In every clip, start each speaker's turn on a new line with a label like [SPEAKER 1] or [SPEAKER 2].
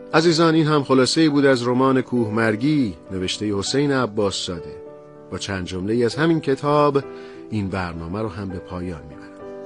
[SPEAKER 1] عزیزان، این هم خلاصه‌ای بود از رمان کوهمرگی نوشته حسین عباس زاده. با چند جمله از همین کتاب این برنامه رو هم به پایان میبرم.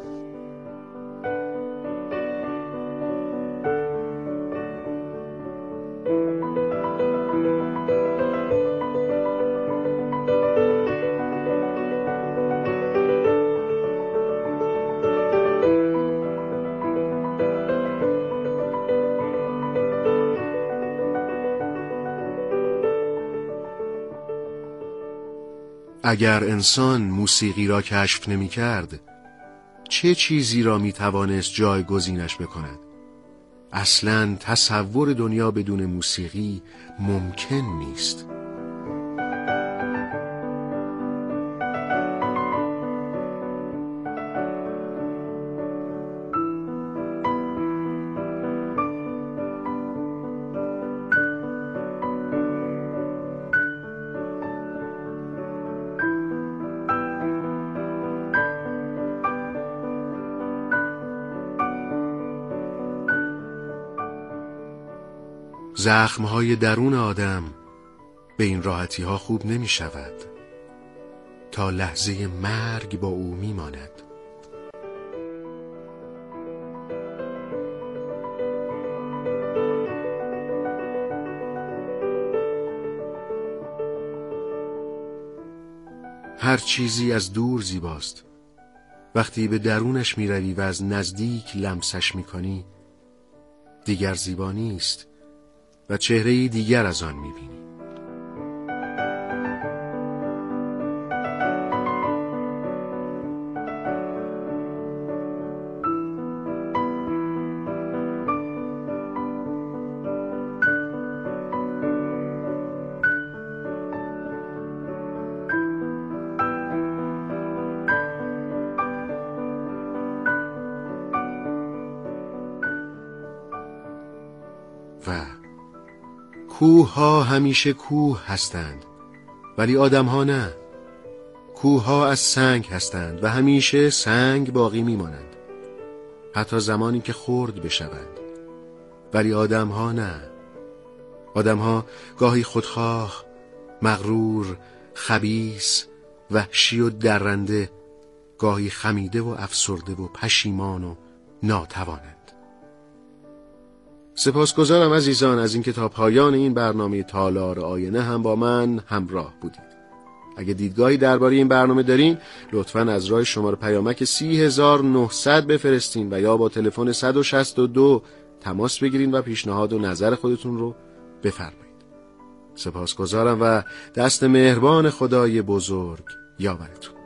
[SPEAKER 1] اگر انسان موسیقی را کشف نمی کرد، چه چیزی را می توانست جایگزینش بکند؟ اصلاً تصور دنیا بدون موسیقی ممکن نیست. زخمهای درون آدم به این راحتی ها خوب نمی شود. تا لحظه مرگ با او می ماند. هر چیزی از دور زیباست. وقتی به درونش می روی و از نزدیک لمسش می کنی، دیگر زیبا نیست و چهره‌ای دیگر از آن می‌بینی. و کوه ها همیشه کوه هستند، ولی آدم ها نه. کوه ها از سنگ هستند و همیشه سنگ باقی میمانند، حتی زمانی که خرد بشوند. ولی آدم ها نه. آدم ها گاهی خودخواه، مغرور، خبیث، وحشی و درنده، گاهی خمیده و افسرده و پشیمان و ناتوانند. سپاسگزارم عزیزان از اینکه تا پایان این برنامه تالار آینه هم با من همراه بودید. اگه دیدگاهی درباره این برنامه دارین، لطفاً از راه شماره پیامک 30900 بفرستین و یا با تلفن 162 تماس بگیرین و پیشنهاد و نظر خودتون رو بفرمایید. سپاسگزارم و دست مهربان خدای بزرگ یاورتون.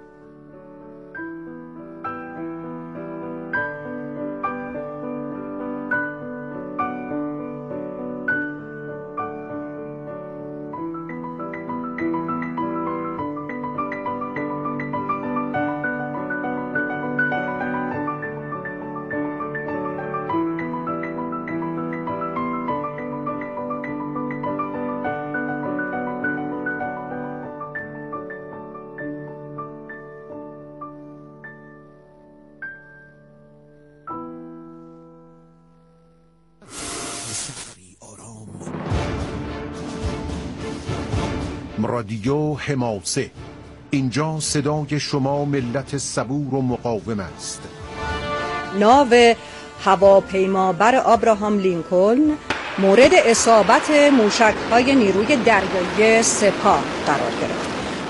[SPEAKER 2] رادیو حماسه، اینجا صدای شما ملت صبور و مقاوم است.
[SPEAKER 3] ناو هواپیمابر آبراهام لینکلن مورد اصابت موشک‌های نیروی دریایی سپاه قرار گرفت.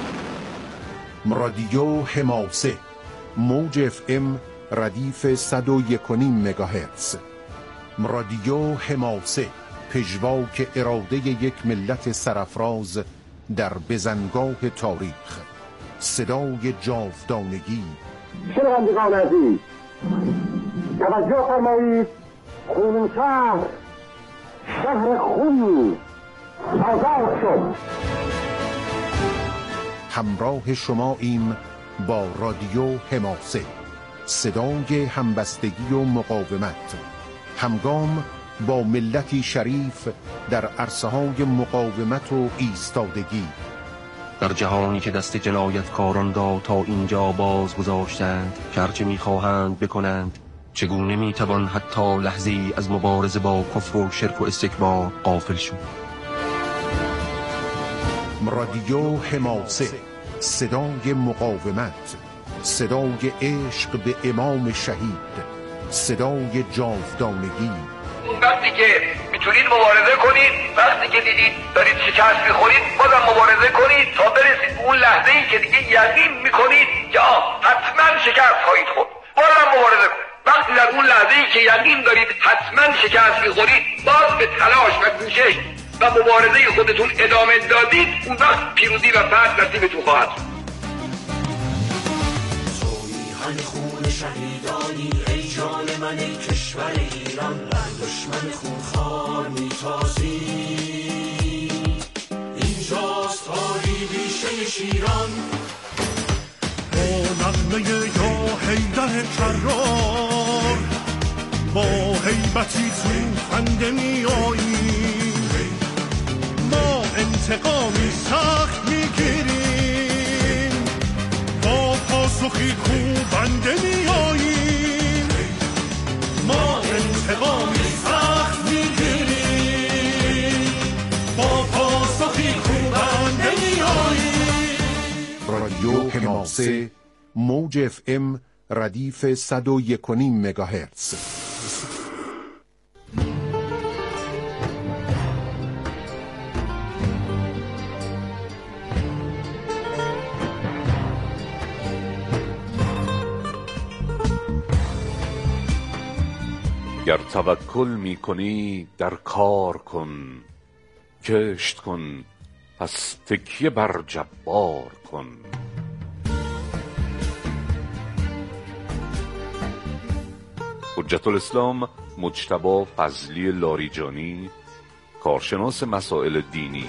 [SPEAKER 2] رادیو حماسه، موج FM ردیف 101.5 مگاهرتز. رادیو حماسه، پژواک اراده یک ملت سرافراز در بزنگاه تاریخ، صدای جاودانگی.
[SPEAKER 4] شنوندگان عزیز، توجه فرمایید. خونشهر، شهر خونی آزاد شد.
[SPEAKER 2] همراه شما ایم با رادیو حماسه، صدای همبستگی و مقاومت، همگام با ملتی شریف در عرصه‌های مقاومت و ایستادگی.
[SPEAKER 5] در جهانی که دست جنایتکاران را تا اینجا باز گذاشتند که هرچه می‌خواهند بکنند، چگونه میتوان حتی لحظه‌ای از مبارزه با کفر و شرک و استکبار غافل شد؟
[SPEAKER 2] رادیو حماسه، صدای مقاومت، صدای عشق به امام شهید، صدای جاودانگی.
[SPEAKER 6] وقتی که میتونید مبارزه کنید، وقتی که دیدید دارید شکست میخورید بازم مبارزه کنید تا برسید به اون لحظه ای که دیگه یقین میکنید که حتما شکست خواهید خورد، بازم مبارزه کنید. وقتی در اون لحظه ای که یقین دارید حتما شکست میخورید، باز به تلاش و کوشش و مبارزه خودتون ادامه دادید، اون وقت پیروزی و فتح نصیبتون خواهد شد.
[SPEAKER 7] خون شهیدانی ای جان من ای کشور ایران، بر دشمن خونخوار میتازی. اینجاست تاری بیشه شیران، با نغمه یا حیدر کرار، با هیبتی سوخنده میایی. ما انتقامی سخت میگیریم، با پاسخی کوبنده میاییم. ما انتقامی سخت میگیریم، با پاسخی کوبنده میاییم.
[SPEAKER 2] رادیو حماسه، موج FM ردیف 101.5 مگاهرتز.
[SPEAKER 8] گر توکل می کنی در کار کن، کشت کن پس تکیه بر جبار کن. حجت الاسلام مجتبی فضلی لاریجانی، کارشناس مسائل دینی.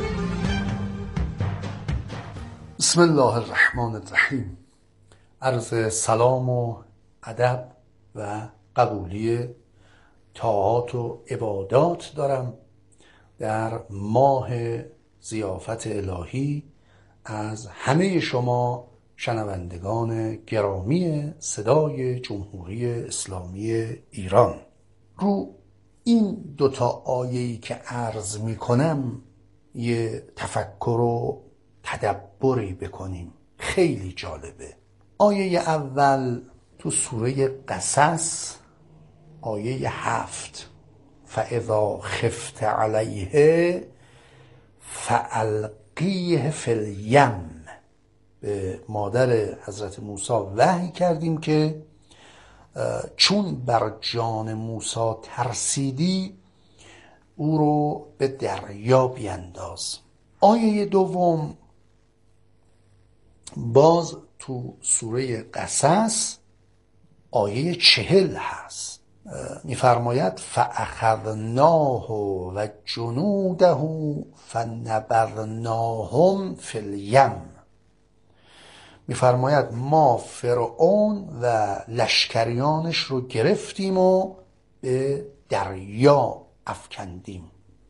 [SPEAKER 9] بسم الله الرحمن الرحیم. عرض سلام و ادب و قبولی طاعات و عبادات دارم در ماه ضیافت الهی از همه شما شنوندگان گرامی صدای جمهوری اسلامی ایران. رو این دوتا آیه‌ای که عرض می کنم یه تفکر و تدبری بکنیم، خیلی جالبه. آیه اول تو سوره قصص آیه 7، فاذا خفت علیه فالقیه فی الیم. به مادر حضرت موسی وحی کردیم که چون بر جان موسی ترسیدی او رو به دریا بینداز. آیه دوم باز تو سوره قصص آیه 40 هست، میفرماید فاخذناه و جنوده فنبذناهم فی الیم. میفرماید ما فرعون و لشکریانش رو گرفتیم و به دریا افکندیم.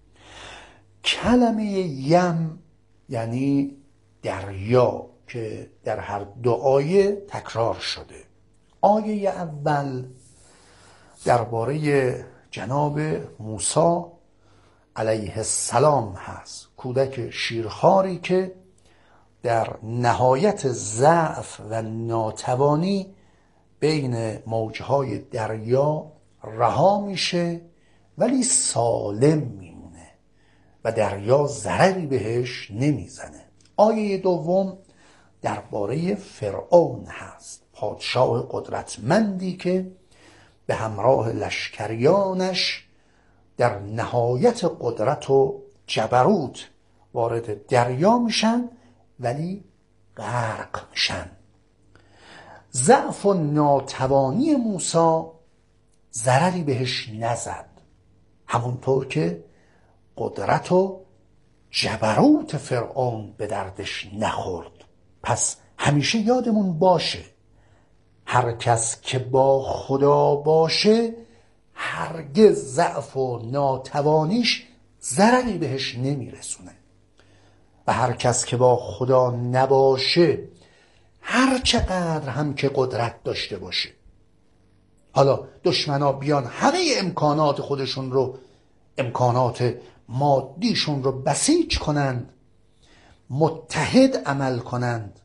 [SPEAKER 9] کلمه یم یعنی دریا که در هر دو آیه تکرار شده. آیه اول درباره جناب موسی علیه السلام هست، کودک شیرخواری که در نهایت ضعف و ناتوانی بین موجهای دریا رها میشه ولی سالم میمونه و دریا ضرری بهش نمیزنه. آیه دوم درباره فرعون هست، پادشاه قدرتمندی که به همراه لشکریانش در نهایت قدرت و جبروت وارد دریا میشن ولی غرق میشن. ضعف و ناتوانی موسی ضرری بهش نزد، همونطور که قدرت و جبروت فرعون به دردش نخورد. پس همیشه یادمون باشه هر کس که با خدا باشه هرگز ضعف و ناتوانیش ضرری بهش نمیرسونه و هر کس که با خدا نباشه هر چقدر هم که قدرت داشته باشه حالا دشمنا بیان همه امکانات خودشون رو، امکانات مادیشون رو بسیج کنند، متحد عمل کنند،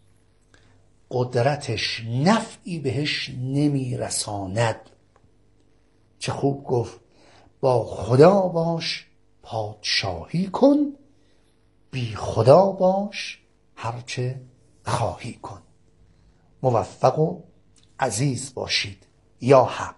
[SPEAKER 9] قدرتش نفعی بهش نمیرساند. چه خوب گفت با خدا باش پادشاهی کن، بی خدا باش هرچه خواهی کن. موفق و عزیز باشید. یا حق.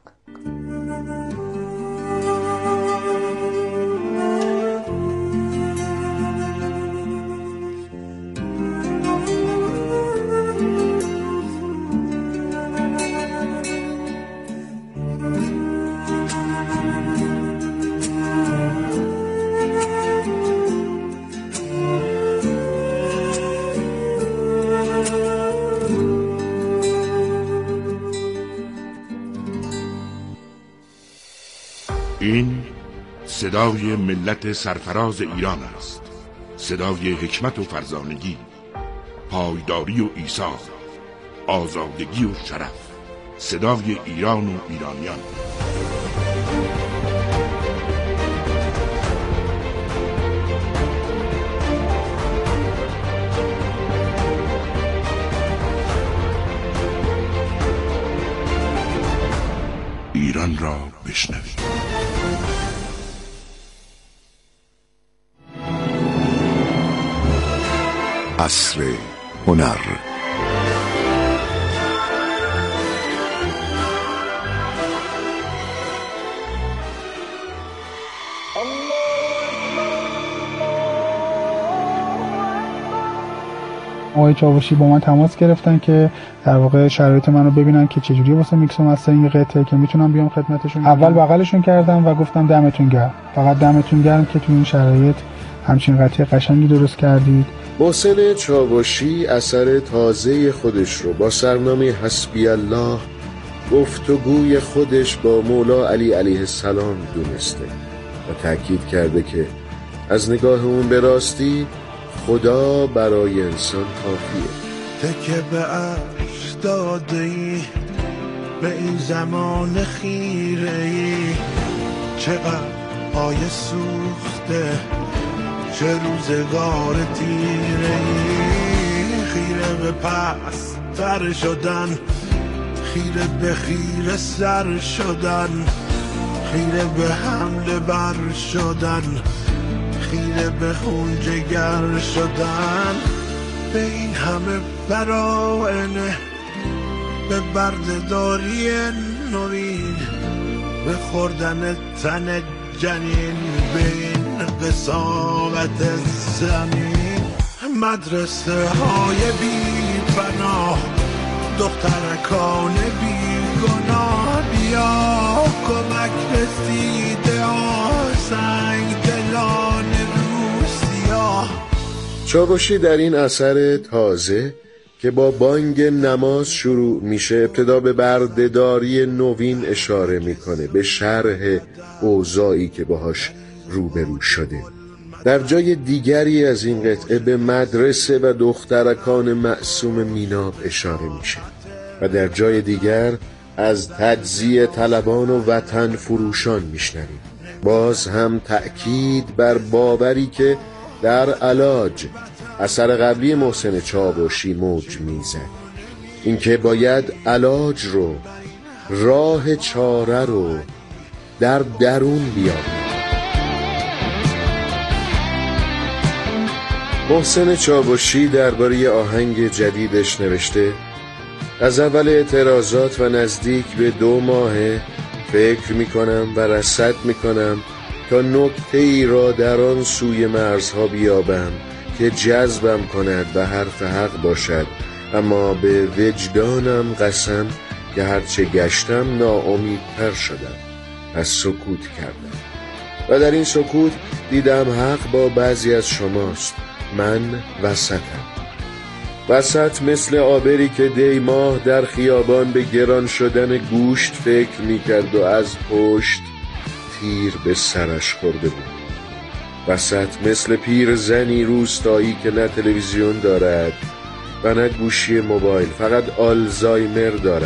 [SPEAKER 10] این صدای ملت سرفراز ایران است، صدای حکمت و فرزانگی، پایداری و ایثار، آزادگی و شرف، صدای ایران و ایرانیان. ایران را بشنوید.
[SPEAKER 2] عصر هنر.
[SPEAKER 11] آقای چاوشی با من تماس گرفتن که در واقع شرایط منو ببینن که چجوری واسه میکس و مسترینگ قطعه که میتونم بیام خدمتشون. اول بغلشون کردم و گفتم دمتون گرم، فقط دمتون گرم که تو این شرایط همچین قطعه قشنگی درست کردید.
[SPEAKER 1] محسن چاوشی اثر تازه خودش رو با سرنامه حسبی الله گفتگوی خودش با مولا علی علیه السلام دونسته و تأکید کرده که از نگاه اون به راستی خدا برای انسان کافیه.
[SPEAKER 7] تکه به عرش داده ای به این زمان خیره ای، چقدر آیه سوخته چه روزگار تیره ای، خیره به پس تر شدن، خیره به خیره سر شدن، خیره به حمله بر شدن، خیره به خون جگر شدن، به این همه براینه، به بردهداری نوین، به خوردن تن جنین، به این قساوت زمین. مدرسه های بی پناه، دخترکان بی گناه، بیا کمک رسیده سنگ دلان روسیا.
[SPEAKER 1] چاوشی در این اثر تازه که با بانگ نماز شروع میشه ابتدا به بردهداری نوین اشاره میکنه، به شرح اوضاعی که باهاش روبرو شده. در جای دیگری از این قطعه به مدرسه و دخترکان معصوم میناب اشاره میشه و در جای دیگر از تجزیه طلبان و وطن فروشان میشنویم. باز هم تأکید بر باوری که در علاج اثر قبلی محسن چاوشی موج میزد، اینکه باید علاج رو، راه چاره رو در درون بیابیم. محسن چاوشی درباره آهنگ جدیدش نوشته: از اول اعتراضات و نزدیک به 2 ماه فکر میکنم و رصد میکنم تا نکته ای را در آن سوی مرزها بیابم که جذبم کند و حرف حق باشد، اما به وجدانم قسم که هرچه گشتم ناامیدتر شدم. پس سکوت کردم و در این سکوت دیدم حق با بعضی از شماست. من وسطم. وسط مثل آبری که دی ماه در خیابان به گران شدن گوشت فکر میکرد و از پشت تیر به سرش خورده بود. وسط مثل پیر زنی روستایی که نه تلویزیون دارد و نه گوشی موبایل، فقط آلزایمر دارد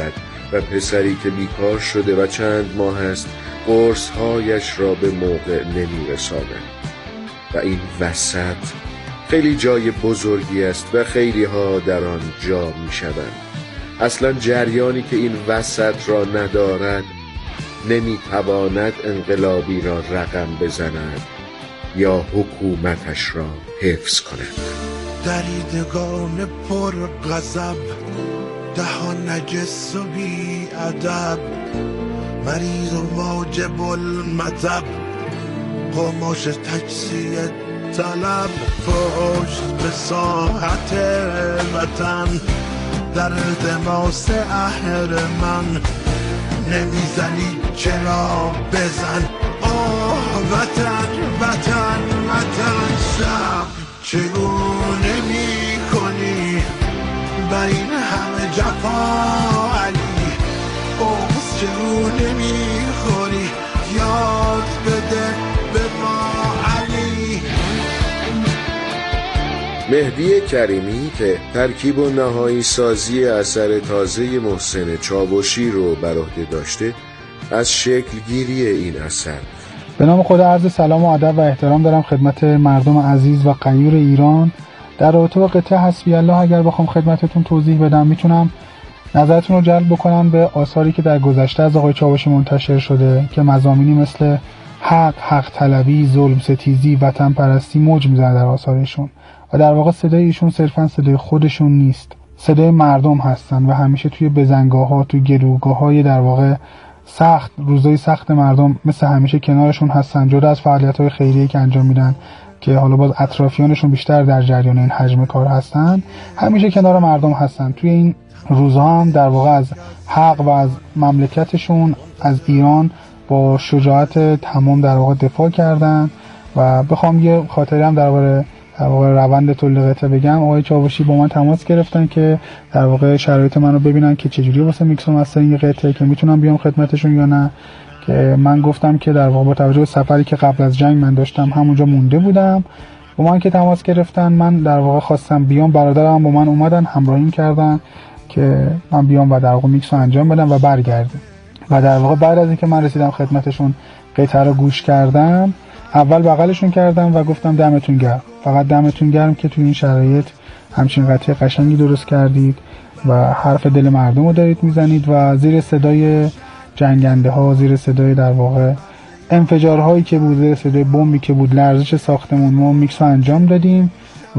[SPEAKER 1] و پسری که بیکار شده و چند ماه است قرص‌هایش را به موقع نمی‌رساند. و این وسط خیلی جای بزرگی است و خیلی ها در آن جا می‌شوند. اصلا جریانی که این وسط را ندارد نمی‌تواند انقلابی را رقم بزند یا حکومتش را حفظ کند.
[SPEAKER 7] دریدگان پر غضب، دهان نجس و بی ادب، مریض و واجب المطب، قماش تجزیه طلب، پشت به ساحت وطن، در التماس اهرمن، نمیزنی چرا بزن، آه وطن وطن وطن، شب چگونه می کنی با این همه جفا علی، اوز چگونه می خوری یاد بده به ما علی.
[SPEAKER 1] مهدی کریمی که ترکیب و نهایی سازی اثر تازه محسن چاوشی رو بر عهده داشته، از شکل گیری این اثر
[SPEAKER 11] به نام خدا عرض سلام و ادب و احترام دارم خدمت مردم عزیز و غیور ایران. در رابطه با قطعه حسبی الله اگر بخوام خدمتتون توضیح بدم، میتونم نظرتون رو جلب بکنم به آثاری که در گذشته از آقای چاوشی منتشر شده که مضامینی مثل حق طلبی، ظلم ستیزی، وطن پرستی موج میزنه در آثارشون و در واقع صدای ایشون صرفا صدای خودشون نیست، صدای مردم هستن و همیشه توی بزنگاه‌ها، توی گلوگاه‌های در واقع سخت، روزای سخت مردم مثل همیشه کنارشون هستن، جدا از فعالیت‌های خیریه‌ای که انجام میدن که حالا باز اطرافیانشون بیشتر در جریان این حجم کار هستن، همیشه کنار مردم هستن. توی این روزها هم در واقع از حق و از مملکتشون، از ایران با شجاعت تمام در واقع دفاع کردن. و بخوام یه خاطره هم در واقع روند تولید قطعه بگم، آقای چاوشی با من تماس گرفتن که در واقع شرایط منو ببینن که چجوری واسه میکس و مسترینگ قطعه که میتونم بیام خدمتشون یا نه، که من گفتم که در واقع با توجه به سفری که قبل از جنگ من داشتم همونجا مونده بودم. با من که تماس گرفتن، من در واقع خواستم بیام، برادرم با من اومدن همراهیم کردن که من بیام و در واقع میکس رو انجام بدم و برگردیم. و در واقع بعد از اینکه من رسیدم خدمتشون قطعه رو گوش کردم، اول بغلشون کردم و گفتم دمتون گرم، فقط دمتون گرم که تو این شرایط همچین قطعه قشنگی درست کردید و حرف دل مردم رو دارید میزنید و زیر صدای جنگنده ها، زیر صدای در واقع انفجارهایی که بود، زیر صدای بمبی که بود، لرزش ساختمون، ما میکس رو انجام دادیم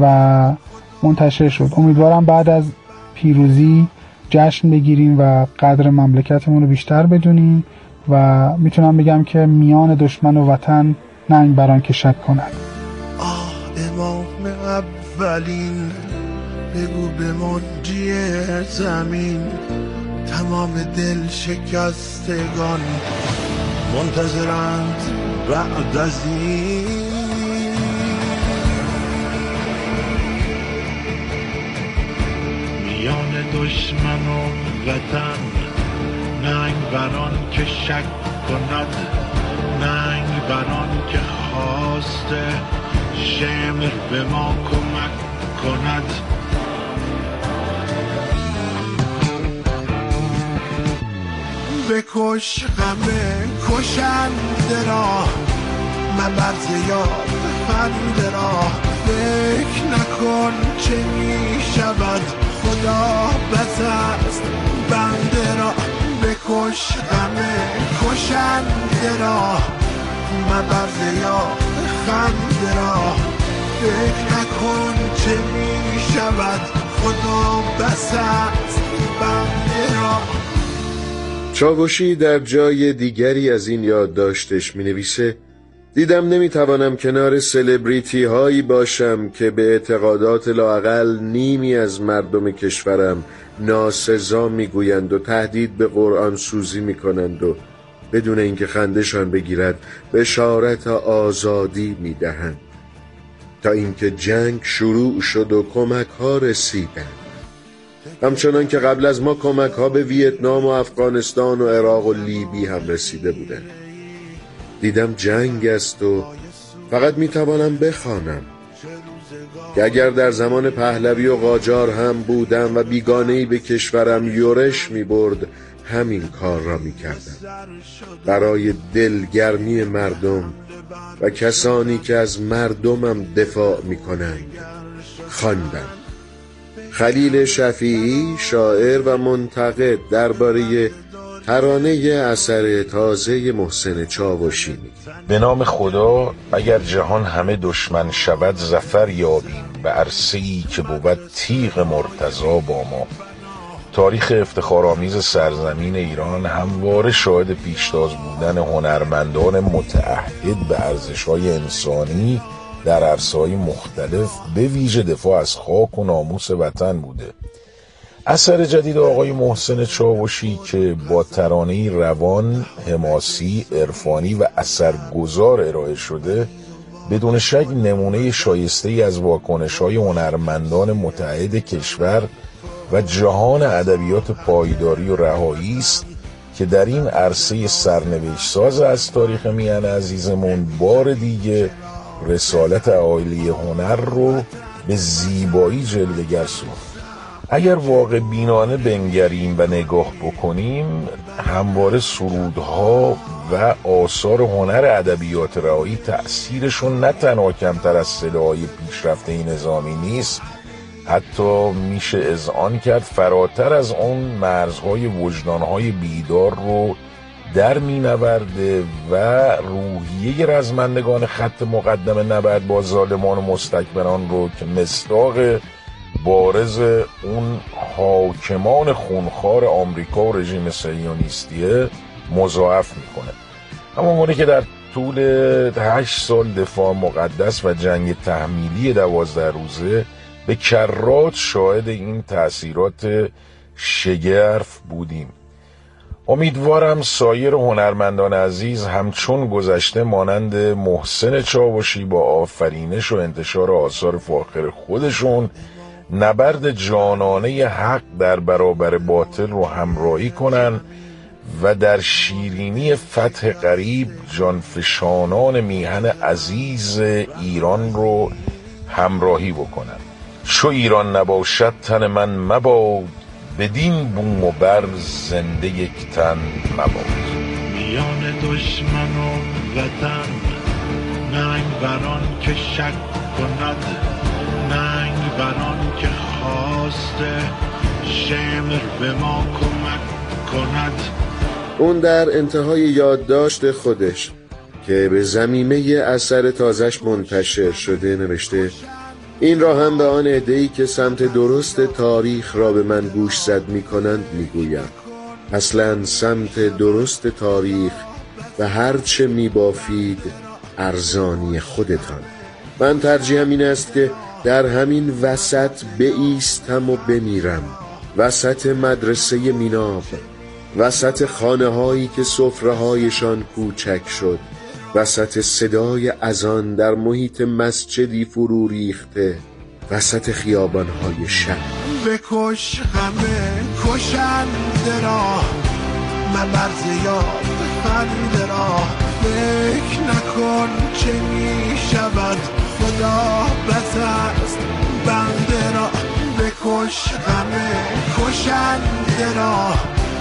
[SPEAKER 11] و منتشر شد. امیدوارم بعد از پیروزی جشن بگیریم و قدر مملکتمون رو بیشتر بدونیم و میتونم بگم که میان دشمن و وطن ننگ بران که شک کند.
[SPEAKER 7] آه امام اولین، بگو به منجی زمین، تمام دل شکستگان منتظرند بعد از این. میان دشمن و وطن ننگ بران که شک کند، ننگ بران که خواسته شمر به ما کمک کند. بکش غم کشنده را، مبر زیاد خنده را، فکر نکن چه می شود خدا بس است بنده را. بکش غم کشنده را، مبر زیاد خنده را، فکر نکن چه می شود خدا بس است بنده را.
[SPEAKER 1] چاوشی در جای دیگری از این یادداشتش می نویسه: دیدم نمیتوانم کنار سلبریتی هایی باشم که به اعتقادات لااقل نیمی از مردم کشورم ناسزا میگویند و تهدید به قرآن سوزی میکنند و بدون اینکه خندشان بگیرد بشارت آزادی میدهند، تا اینکه جنگ شروع شد و کمک ها رسیدند، همچنان که قبل از ما کمک ها به ویتنام و افغانستان و عراق و لیبی هم رسیده بودند. دیدم جنگ است و فقط میتوانم بخوانم که اگر در زمان پهلوی و قاجار هم بودم و بیگانه‌ای به کشورم یورش میبرد، همین کار را می کردم، برای دلگرمی مردم و کسانی که از مردمم دفاع می کنند خواندم. خلیل شفیعی شاعر و منتقد درباره ترانه اثر تازه محسن چاوشی میگه:
[SPEAKER 12] به نام خدا اگر جهان همه دشمن شود ظفر یابیم به عرصه‌ای که بود تیغ مرتضی با ما. تاریخ افتخارآمیز سرزمین ایران همواره شاهد پیشتاز بودن هنرمندان متعهد به ارزش‌های انسانی در عرصه‌های مختلف به ویژه دفاع از خاک و ناموس وطن بوده. اثر جدید آقای محسن چاوشی که با ترانه‌ای روان، حماسی، عرفانی و اثرگذار ارائه شده بدون شک نمونه شایسته‌ای از واکنش‌های هنرمندان متعهد کشور و جهان ادبیات پایداری و رهایی است که در این عرصه سرنوشت ساز از تاریخ میهن عزیزمون بار دیگه رسالت عالی هنر رو به زیبایی جلوه‌گر ساخت. اگر واقع بینانه بنگریم و نگاه بکنیم، همواره سرودها و آثار هنر ادبیات رهایی تأثیرشون نه تنها کمتر از سلاح‌های پیشرفته نظامی نیست، حتی میشه اذعان کرد فراتر از اون مرزهای وجدانهای بیدار رو در مینورده و روحیه رزمندگان خط مقدم نبرد با ظالمان و مستکبران رو که مصداق بارز اون حاکمان خونخوار آمریکا و رژیم صهیونیستیه مضاعف میکنه. همونگونه که در طول 8 سال دفاع مقدس و جنگ تحمیلی 12 روزه به کرات شاهد این تأثیرات شگرف بودیم. امیدوارم سایر هنرمندان عزیز همچون گذشته مانند محسن چاوشی با آفرینش و انتشار آثار فاخر خودشون نبرد جانانه حق در برابر باطل رو همراهی کنن و در شیرینی فتح قریب جانفشانان میهن عزیز ایران رو همراهی بکنن. چو ایران نباشد تن من مباد، بدین بوم و بر زنده یک تن مباد.
[SPEAKER 13] میان دشمن و وطن ننگ بران که شک کند، ننگ بران که خواسته شمر به ما کمک کند.
[SPEAKER 1] اون در انتهای یادداشت خودش که به ضمیمه اثر تازش منتشر شده نوشته: این را هم به آن عده‌ای که سمت درست تاریخ را به من گوش زد می کنند می گویم. اصلا سمت درست تاریخ و هرچه می بافید ارزانی خودتان. من ترجیحم این است که در همین وسط بایستم و بمیرم، وسط مدرسه میناب، وسط خانه هایی که سفره هایشان کوچک شد، وسط صدای اذان در محیط مسجدی فرو ریخته، وسط خیابان های شهر.
[SPEAKER 7] بکش همه کشنده را، مبر زیاد خنده را، فکر نکن چه می شود خدا بس است بنده را. بکش همه کشنده را،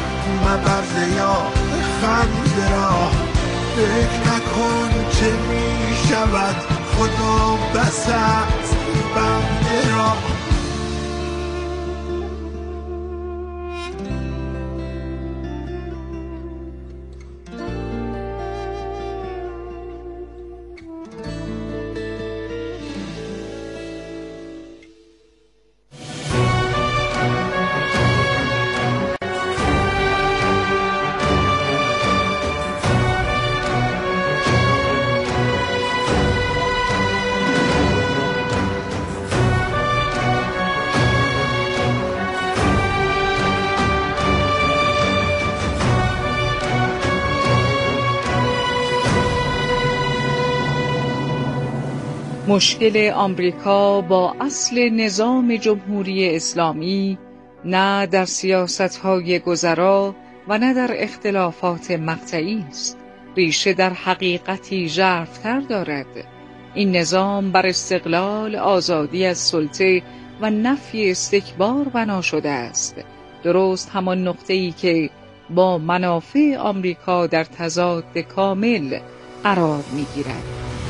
[SPEAKER 7] مبر زیاد خنده را، فکر نکن چه می شود خدا بس است بنده را.
[SPEAKER 14] مشکل آمریکا با اصل نظام جمهوری اسلامی نه در سیاست‌های گذرا و نه در اختلافات مقطعی است. ریشه در حقیقتی ژرف‌تر دارد. این نظام بر استقلال، آزادی از سلطه و نفی استکبار بنا شده است. درست همان نقطه‌ای که با منافع آمریکا در تضاد کامل قرار می‌گیرد.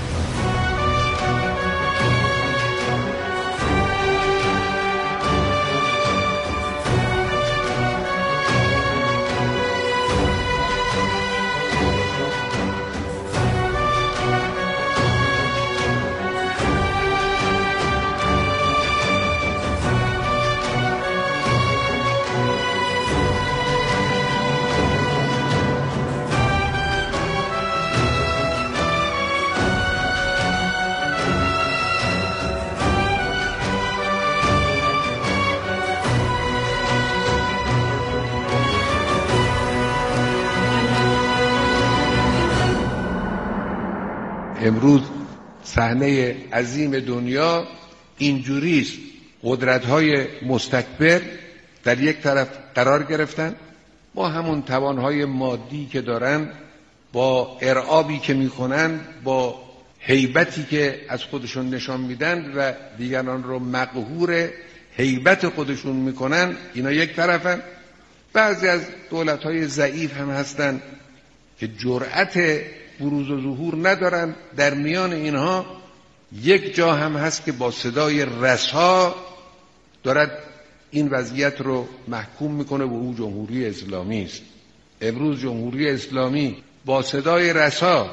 [SPEAKER 15] امروز صحنه عظیم دنیا اینجوریست، قدرت‌های مستکبر در یک طرف قرار گرفتن، با همون توانهای مادی که دارن، با ارعابی که میکنن، با هیبتی که از خودشون نشان میدن و دیگران رو مقهور هیبت خودشون میکنن، اینا یک طرفن. بعضی از دولت‌های ضعیف هم هستن که جرأت بروز و ظهور ندارن. در میان اینها یک جا هم هست که با صدای رسا دارد این وضعیت رو محکوم میکنه و او جمهوری اسلامی است. امروز جمهوری اسلامی با صدای رسا،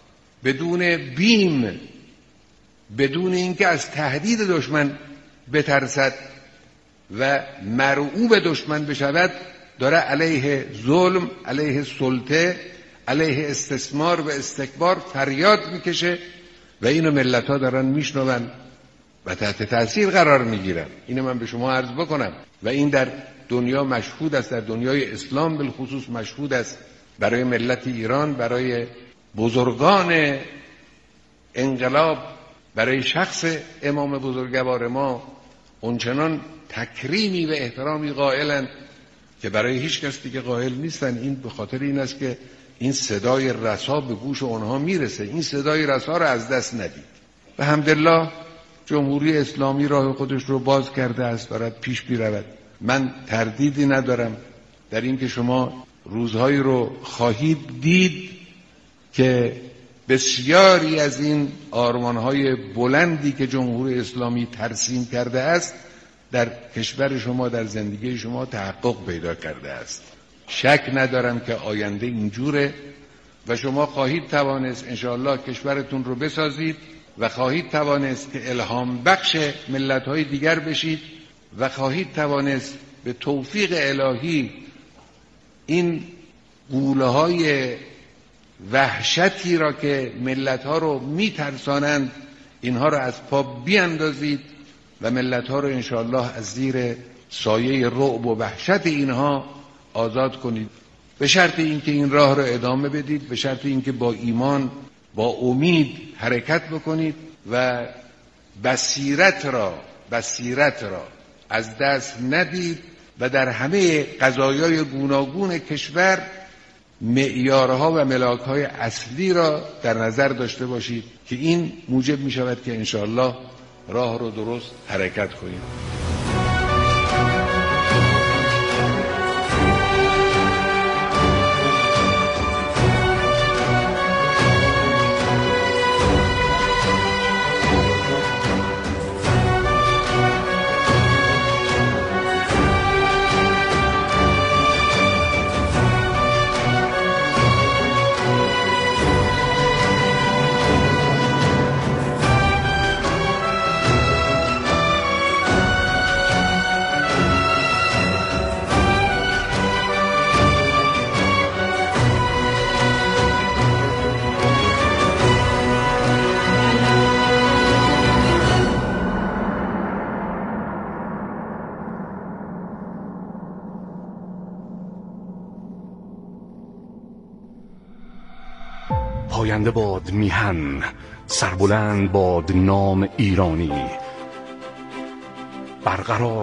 [SPEAKER 15] بدون بیم، بدون اینکه از تهدید دشمن بترسد و مرعوب دشمن بشود، داره علیه ظلم، علیه سلطه، علیه استثمار و استکبار فریاد میکشه و اینو ملت‌ها دارن میشنون و تحت تاثیر قرار میگیرن. اینو من به شما عرض بکنم و این در دنیا مشهود است، در دنیای اسلام بالخصوص مشهود است. برای ملت ایران، برای بزرگان انقلاب، برای شخص امام بزرگوار ما اونچنان تکریمی و احترامی قائلن که برای هیچ کس دیگه قائل نیستن. این به خاطر این است که این صدای رسا به گوش اونها میرسه. این صدای رسا رو از دست ندید. و الحمدلله جمهوری اسلامی راه خودش رو باز کرده است، دارد پیش میرود. من تردیدی ندارم در این که شما روزهایی رو خواهید دید که بسیاری از این آرمانهای بلندی که جمهوری اسلامی ترسیم کرده است در کشور شما، در زندگی شما تحقق پیدا کرده است. شک ندارم که آینده اینجوره و شما خواهید توانست انشاءالله کشورتون رو بسازید و خواهید توانست که الهام بخش ملت‌های دیگر بشید و خواهید توانست به توفیق الهی این گوله‌های وحشتی را که ملت‌ها رو می‌ترسانند اینها را از پا بیاندازید و ملت‌ها رو انشاءالله از زیر سایه رعب و وحشت اینها آزاد کنید، به شرط اینکه این راه را ادامه بدید، به شرط اینکه با ایمان، با امید حرکت بکنید و بصیرت را از دست ندید و در همه قضایای گوناگون کشور معیارها و ملاک‌های اصلی را در نظر داشته باشید که این موجب می شود که انشاءالله راه رو درست حرکت کنید.
[SPEAKER 8] پاینده باد میهن، سربلند باد نام ایرانی، برقرار